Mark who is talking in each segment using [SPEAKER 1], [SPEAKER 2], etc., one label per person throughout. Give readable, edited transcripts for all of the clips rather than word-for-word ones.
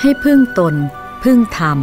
[SPEAKER 1] ให้พึ่งตนพึ่งธรรม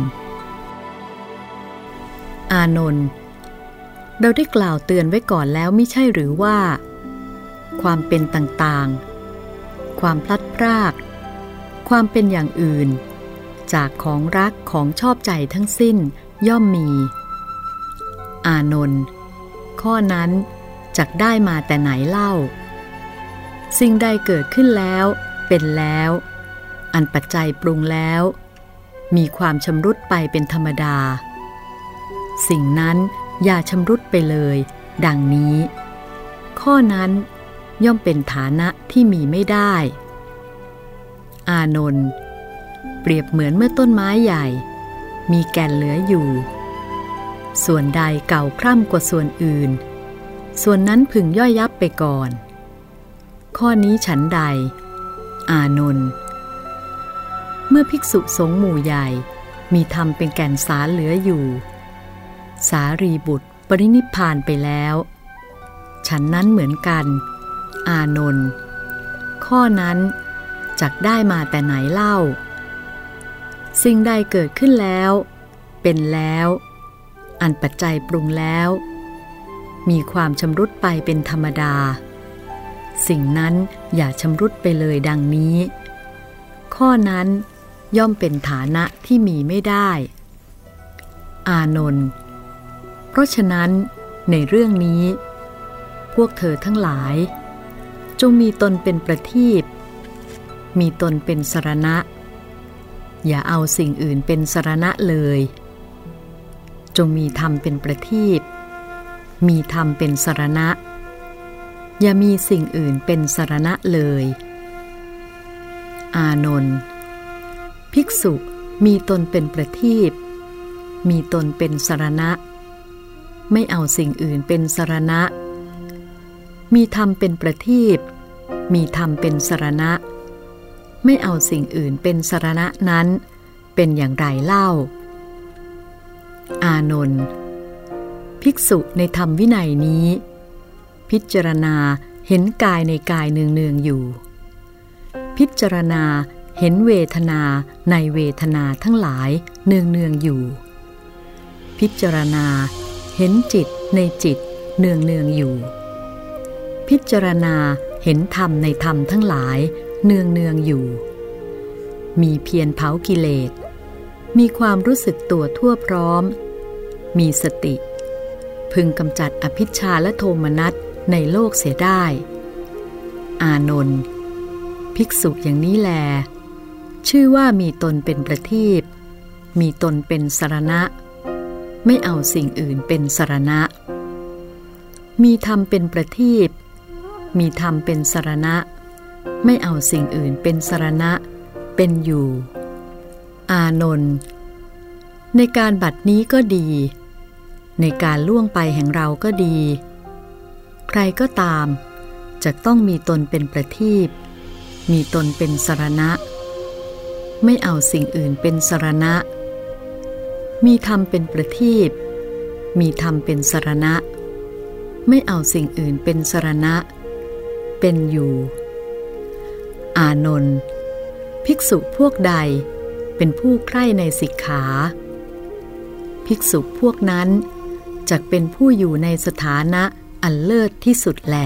[SPEAKER 1] อานนท์เราได้กล่าวเตือนไว้ก่อนแล้วมิใช่หรือว่าความเป็นต่างๆความพลัดพรากความเป็นอย่างอื่นจากของรักของชอบใจทั้งสิ้นย่อมมีอานนท์ข้อนั้นจักได้มาแต่ไหนเล่าสิ่งใดเกิดขึ้นแล้วเป็นแล้วอันปัจจัยปรุงแล้วมีความชำรุดไปเป็นธรรมดาสิ่งนั้นอย่าชำรุดไปเลยดังนี้ข้อนั้นย่อมเป็นฐานะที่มีไม่ได้อานนท์เปรียบเหมือนเมื่อต้นไม้ใหญ่มีแก่นเหลืออยู่ส่วนใดเก่าคร่ำกว่าส่วนอื่นส่วนนั้นพึงย่อยยับไปก่อนข้อนี้ฉันใดอานนท์เมื่อภิกษุสงฆ์หมู่ใหญ่มีธรรมเป็นแก่นสารเหลืออยู่สารีบุตรปรินิพพานไปแล้วฉันนั้นเหมือนกันอานนท์ข้อนั้นจักได้มาแต่ไหนเล่าสิ่งใดเกิดขึ้นแล้วเป็นแล้วอันปัจจัยปรุงแล้วมีความชำรุดไปเป็นธรรมดาสิ่งนั้นอย่าชำรุดไปเลยดังนี้ข้อนั้นย่อมเป็นฐานะที่มีไม่ได้อานนท์เพราะฉะนั้นในเรื่องนี้พวกเธอทั้งหลายจงมีตนเป็นประทีปมีตนเป็นสรณะอย่าเอาสิ่งอื่นเป็นสรณะเลยจงมีธรรมเป็นประทีปมีธรรมเป็นสรณะอย่ามีสิ่งอื่นเป็นสรณะเลยอานนท์ภิกษุมีตนเป็นประทีปมีตนเป็นสรณะไม่เอาสิ่งอื่นเป็นสรณะมีธรรมเป็นประทีปมีธรรมเป็นสรณะไม่เอาสิ่งอื่นเป็นสรณะนั้นเป็นอย่างไรเล่าอานนท์ภิกษุในธรรมวินัยนี้พิจารณาเห็นกายในกายเนืองๆอยู่พิจารณาเห็นเวทนาในเวทนาทั้งหลายเนืองๆอยู่พิจารณาเห็นจิตในจิตเนืองๆอยู่พิจารณาเห็นธรรมในธรรมทั้งหลายเนืองๆอยู่มีเพียรเผากิเลสมีความรู้สึกตัวทั่วพร้อมมีสติพึงกำจัดอภิชฌาและโทมนัสในโลกเสียได้อานนท์ภิกษุอย่างนี้แลชื่อว่ามีตนเป็นประทีปมีตนเป็นสรณะไม่เอาสิ่งอื่นเป็นสรณะมีธรรมเป็นประทีปมีธรรมเป็นสรณะไม่เอาสิ่งอื่นเป็นสรณะเป็นอยู่อานนท์ในการบัดนี้ก็ดีในการล่วงไปแห่งเราก็ดีใครก็ตามจะต้องมีตนเป็นประทีปมีตนเป็นสรณะไม่เอาสิ่งอื่นเป็นสรณะมีธรรมเป็นประทีปมีธรรมเป็นสรณะไม่เอาสิ่งอื่นเป็นสรณะเป็นอยู่อานนท์ภิกษุพวกใดเป็นผู้ใคร่ในสิกขาภิกษุพวกนั้นจักเป็นผู้อยู่ในสถานะอันเลิศที่สุดแล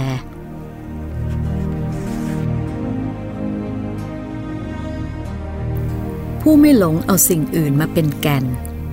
[SPEAKER 1] ผู้ไม่หลงเอาสิ่งอื่นมาเป็นแก่น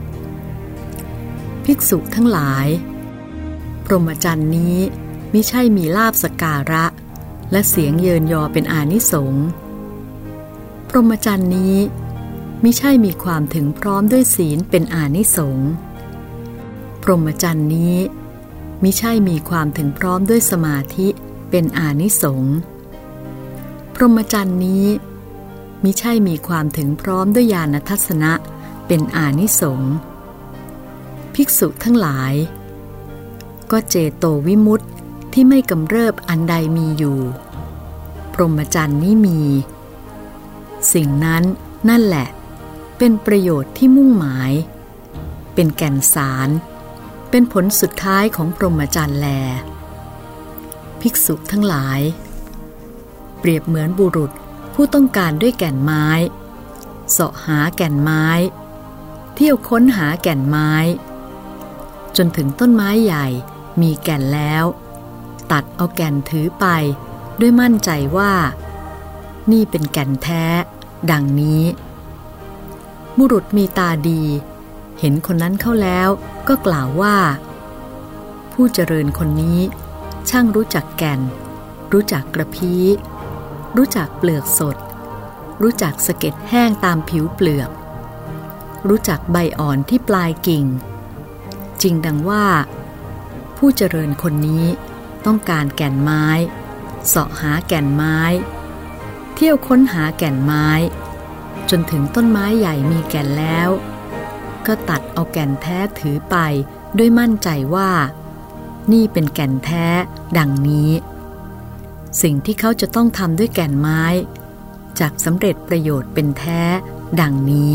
[SPEAKER 1] ภิกษุทั้งหลายพรหมจรรย์นี้มิใช่มีลาภสักการะและเสียงเยินยอเป็นอานิสงส์พรหมจรรย์นี้มิใช่มีความถึงพร้อมด้วยศีลเป็นอานิสงส์พรหมจรรย์นี้มิใช่มีความถึงพร้อมด้วยสมาธิเป็นอานิสงส์พรหมจรรย์นี้มิใช่มีความถึงพร้อมด้วยญาณทัศนะเป็นอานิสงส์ภิกษุทั้งหลายก็เจโตวิมุตติที่ไม่กำเริบอันใดมีอยู่พรหมจรรย์นี้มีสิ่งนั้นนั่นแหละเป็นประโยชน์ที่มุ่งหมายเป็นแก่นสารเป็นผลสุดท้ายของพรหมจรรย์แลภิกษุทั้งหลายเปรียบเหมือนบุรุษผู้ต้องการด้วยแก่นไม้เสาะหาแก่นไม้เที่ยวค้นหาแก่นไม้จนถึงต้นไม้ใหญ่มีแก่นแล้วตัดเอาแก่นถือไปด้วยมั่นใจว่านี่เป็นแก่นแท้ดังนี้บุรุษมีตาดีเห็นคนนั้นเข้าแล้วก็กล่าวว่าผู้เจริญคนนี้ช่างรู้จักแก่นรู้จักกระพี้รู้จักเปลือกสดรู้จักสะเก็ดแห้งตามผิวเปลือกรู้จักใบอ่อนที่ปลายกิ่งจริงดังว่าผู้เจริญคนนี้ต้องการแก่นไม้เสาะหาแก่นไม้เที่ยวค้นหาแก่นไม้จนถึงต้นไม้ใหญ่มีแก่นแล้วก็ตัดเอาแก่นแท้ถือไปด้วยมั่นใจว่านี่เป็นแก่นแท้ดังนี้สิ่งที่เขาจะต้องทำด้วยแก่นไม้จักสำเร็จประโยชน์เป็นแท้ดังนี้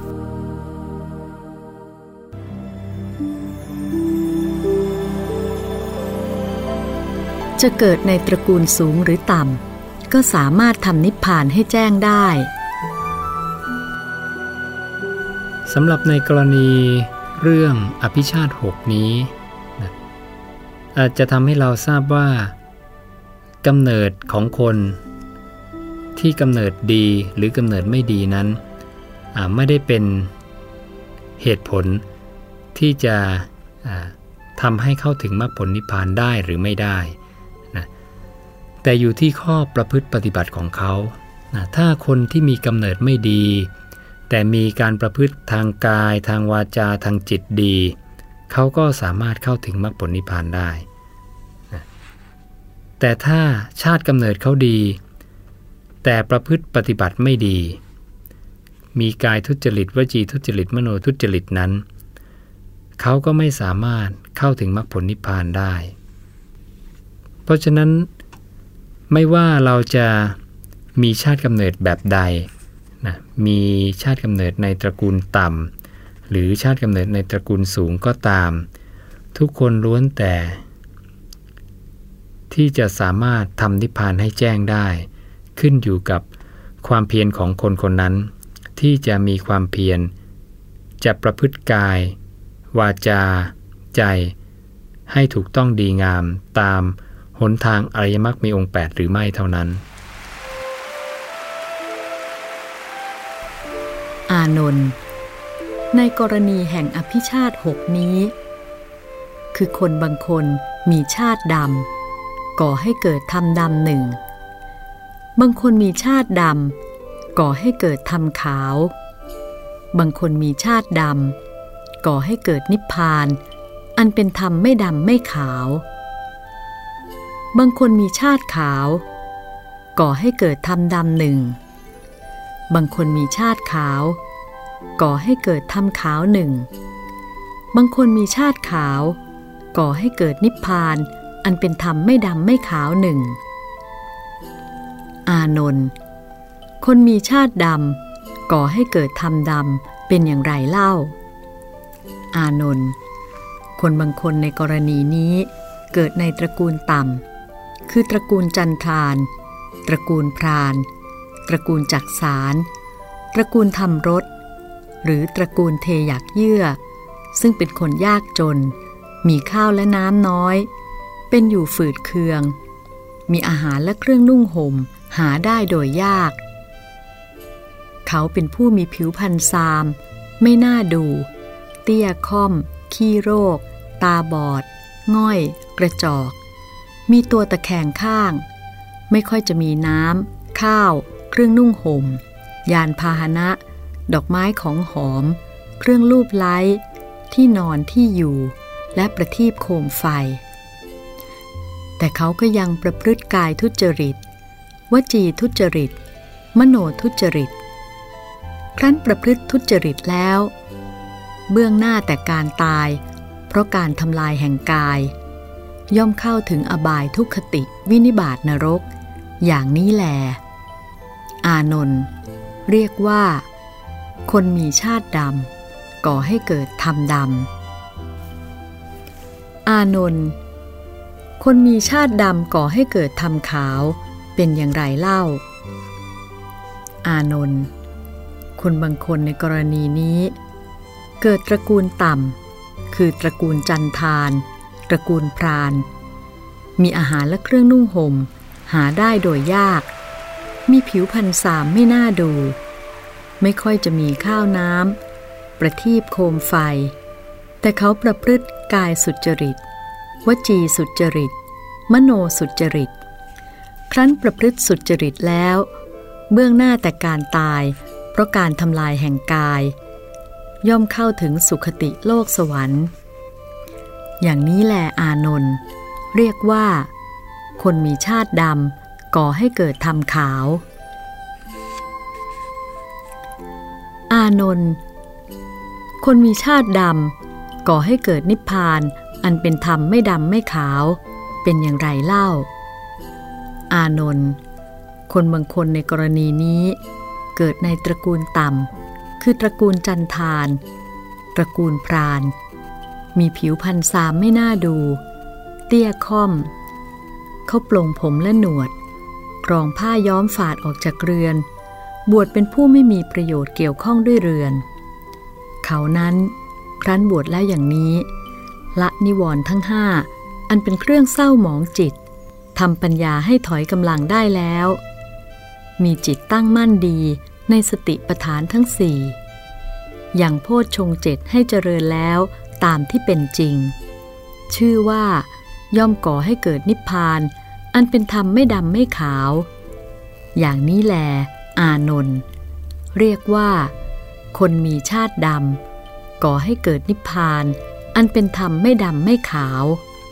[SPEAKER 1] จะเกิดในตระกูลสูงหรือต่ำก็สามารถทำนิพพานให้แจ้งได้
[SPEAKER 2] สำหรับในกรณีเรื่องอภิชาติ6นี้อาจจะทำให้เราทราบว่ากำเนิดของคนที่กำเนิดดีหรือกำเนิดไม่ดีนั้นไม่ได้เป็นเหตุผลที่จะทำให้เข้าถึงมรรคผลนิพพานได้หรือไม่ได้นะแต่อยู่ที่ข้อประพฤติปฏิบัติของเขาถ้าคนที่มีกำเนิดไม่ดีแต่มีการประพฤติทางกายทางวาจาทางจิตดีเขาก็สามารถเข้าถึงมรรคผลนิพพานได้แต่ถ้าชาติกำเนิดเขาดีแต่ประพฤติปฏิบัติไม่ดีมีกายทุจริตวจีทุจริตมโนทุจริตนั้นเขาก็ไม่สามารถเข้าถึงมรรคผลนิพพานได้เพราะฉะนั้นไม่ว่าเราจะมีชาติกำเนิดแบบใดนะมีชาติกำเนิดในตระกูลต่ำหรือชาติกำเนิดในตระกูลสูงก็ตามทุกคนล้วนแต่ที่จะสามารถทำนิพพานให้แจ้งได้ขึ้นอยู่กับความเพียรของคนคนนั้นที่จะมีความเพียรจะประพฤติกายวาจาใจให้ถูกต้องดีงามตามหนทางอริยมรรคมีองค์8หรือไม่เท่านั้น
[SPEAKER 1] อานนท์ในกรณีแห่งอภิชาติ6นี้คือคนบางคนมีชาติดำก่อให้เกิดธรรมดำหนึ่งบางคนมีชาติดำก่อให้เกิดธรรมขาวบางคนมีชาติดำก่อให้เกิดนิพพานอันเป็นธรรมไม่ดำไม่ขาวบางคนมีชาติขาวก่อให้เกิดธรรมดำหนึ่งบางคนมีชาติขาวก่อให้เกิดธรรมขาวหนึ่งบางคนมีชาติขาวก่อให้เกิดนิพพานอันเป็นธรรมไม่ดำไม่ขาวหนึ่งอานนท์คนมีชาติดำก่อให้เกิดธรรมดำเป็นอย่างไรเล่าอานนท์คนบางคนในกรณีนี้เกิดในตระกูลต่ำคือตระกูลจันทานตระกูลพรานตระกูลจักสารตระกูลทำรถหรือตระกูลเทหยักเยื่อซึ่งเป็นคนยากจนมีข้าวและน้ำน้อยเป็นอยู่ฝืดเคืองมีอาหารและเครื่องนุ่งห่มหาได้โดยยากเขาเป็นผู้มีผิวพรรณซามไม่น่าดูเตี้ยค่อมขี้โรคตาบอดง่อยกระจอกมีตัวตะแคงข้างไม่ค่อยจะมีน้ำข้าวเครื่องนุ่งห่มยานพาหนะดอกไม้ของหอมเครื่องลูบไล้ที่นอนที่อยู่และประทีปโคมไฟแต่เขาก็ยังประพฤติกายทุจริตวจีทุจริตมโนทุจริตครั้นประพฤติทุจริตแล้วเบื้องหน้าแต่การตายเพราะการทำลายแห่งกายย่อมเข้าถึงอบายทุกขติวินิบาตนรกอย่างนี้แลอานนท์เรียกว่าคนมีชาติดำก่อให้เกิดธรรมดำอานนท์คนมีชาติดำก่อให้เกิดธรรมขาวเป็นอย่างไรเล่าอานนท์คคนบางคนในกรณีนี้เกิดตระกูลต่ำคือตระกูลจันทานตระกูลพรานมีอาหารและเครื่องนุ่งห่มหาได้โดยยากมีผิวพรรณสามไม่น่าดูไม่ค่อยจะมีข้าวน้ำประทีปโคมไฟแต่เขาประพฤติกายสุจริตวจีสุจริตมโนสุจริตครั้นประพฤติสุจริตแล้วเบื้องหน้าแต่การตายเพราะการทำลายแห่งกายย่อมเข้าถึงสุคติโลกสวรรค์อย่างนี้แลอานนท์เรียกว่าคนมีชาติดำก่อให้เกิดธรรมขาวอานนท์คนมีชาติดำก่อให้เกิดนิพพานอันเป็นธรรมไม่ดำไม่ขาวเป็นอย่างไรเล่าอานนท์คนบางคนในกรณีนี้เกิดในตระกูลต่ำคือตระกูลจันทานตระกูลพรานมีผิวพรรณสามไม่น่าดูเตี้ยค่อมเขาปลงผมและหนวดกรองผ้าย้อมฝาดออกจากเรือนบวชเป็นผู้ไม่มีประโยชน์เกี่ยวข้องด้วยเรือนเขานั้นครั้นบวชแล้วอย่างนี้ละนิวรณ์ทั้งห้าอันเป็นเครื่องเศร้าหมองจิตทำปัญญาให้ถอยกำลังได้แล้วมีจิตตั้งมั่นดีในสติปัฏฐานทั้งสี่อย่างโพชฌงค์เจ็ดให้เจริญแล้วตามที่เป็นจริงชื่อว่าย่อมก่อให้เกิดนิพพานอันเป็นธรรมไม่ดำไม่ขาวอย่างนี้แลอานนท์เรียกว่าคนมีชาติดำก่อให้เกิดนิพพานอันเป็นธรรมไม่ดำไม่ขาว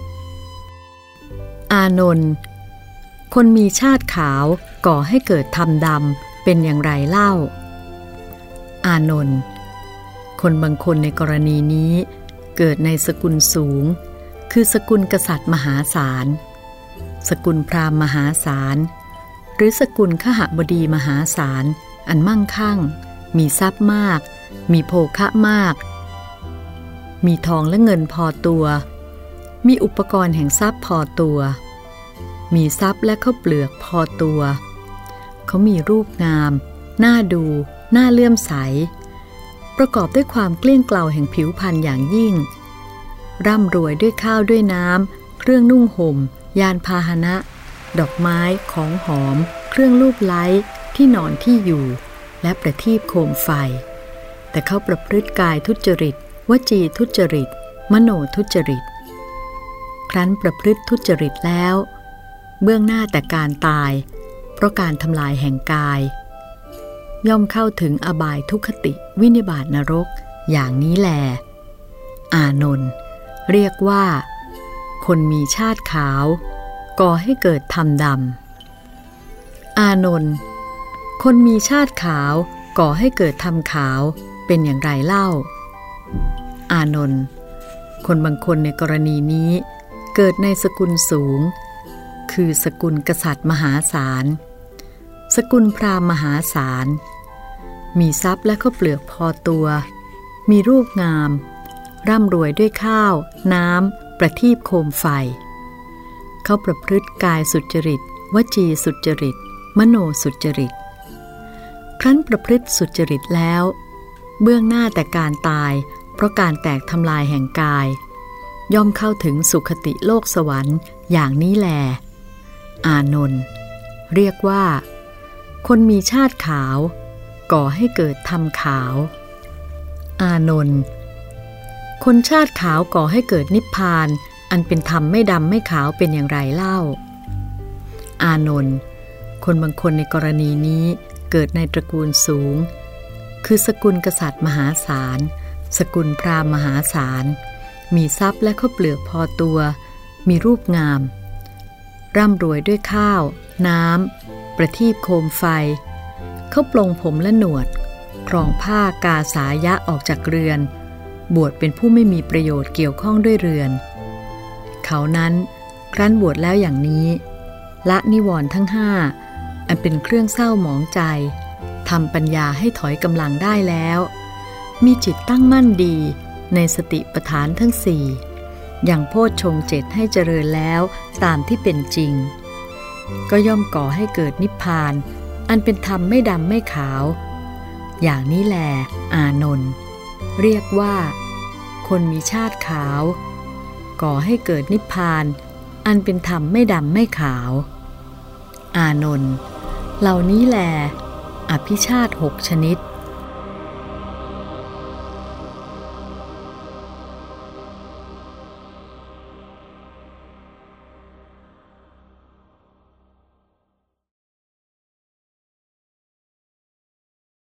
[SPEAKER 1] อานนท์คนมีชาติขาวก่อให้เกิดธรรมดำเป็นอย่างไรเล่าอานนท์คนบางคนในกรณีนี้เกิดในสกุลสูงคือสกุลกษัตริย์มหาศาลสกุลพราหมณ์มหาศาลหรือสกุลขหบดีมหาศาลอันมั่งคั่งมีทรัพย์มากมีโภคะมากมีทองและเงินพอตัวมีอุปกรณ์แห่งทรัพย์พอตัวมีทรัพย์และข้าวเปลือกพอตัวเขามีรูปงามน่าดูน่าเลื่อมใสประกอบด้วยความเกลี้ยงเกลาแห่งผิวพรรณอย่างยิ่งร่ำรวยด้วยข้าวด้วยน้ำเครื่องนุ่งห่มยานพาหนะดอกไม้ของหอมเครื่องลูบไล้ที่นอนที่อยู่และประทีปโคมไฟแต่เขาประพฤติกายทุจริตวจีทุจริตมโนทุจริตครั้นประพฤติทุจริตแล้วเบื้องหน้าแต่การตายเพราะการทำลายแห่งกายย่อมเข้าถึงอบายทุกขติวินิบาตนรกอย่างนี้แลอานนท์เรียกว่าคนมีชาติขาวก่อให้เกิดธรรมดำอานนท์คนมีชาติขาวก่อให้เกิดธรรมขาวเป็นอย่างไรเล่าอานนท์คนบางคนในกรณีนี้เกิดในสกุลสูงคือสกุลกษัตริย์มหาศาลสกุลพราหมณ์มหาศาลมีทรัพย์และข้าวเปลือกพอตัวมีรูปงามร่ำรวยด้วยข้าวน้ำประทีปโคมไฟเขาประพฤติกายสุจริตวจีสุจริตมโนสุจริตครั้นประพฤติสุจริตแล้วเบื้องหน้าแต่การตายเพราะการแตกทำลายแห่งกายย่อมเข้าถึงสุคติโลกสวรรค์อย่างนี้แลอานนท์เรียกว่าคนมีชาติขาวก่อให้เกิดธรรมขาวอานนท์คนชาติขาวก่อให้เกิดนิพพานอันเป็นธรรมไม่ดำไม่ขาวเป็นอย่างไรเล่าอานนท์คนบางคนในกรณีนี้เกิดในตระกูลสูงคือสกุลกษัตริย์มหาศาลสกุลพราหมณ์มหาศาลมีทรัพย์และข้าวเปลือกพอตัวมีรูปงามร่ำรวยด้วยข้าวน้ำประทีปโคมไฟเขาปลงผมและหนวดครองผ้ากาสายะออกจากเรือนบวชเป็นผู้ไม่มีประโยชน์เกี่ยวข้องด้วยเรือนเขานั้นครั้นบวชแล้วอย่างนี้ละนิวรณ์ทั้งห้าอันเป็นเครื่องเศร้าหมองใจทำปัญญาให้ถอยกำลังได้แล้วมีจิตตั้งมั่นดีในสติปัฏฐานทั้งสี่อย่างโพชฌงค์เจ็ดให้เจริญแล้วตามที่เป็นจริงก็ย่อมก่อให้เกิดนิพพานอันเป็นธรรมไม่ดำไม่ขาวอย่างนี้แลอานนท์เรียกว่าคนมีชาติขาวก่อให้เกิดนิพพานอันเป็นธรรมไม่ดำไม่ขาวอานนท์เหล่านี้แลอภิชาติ6 ชนิด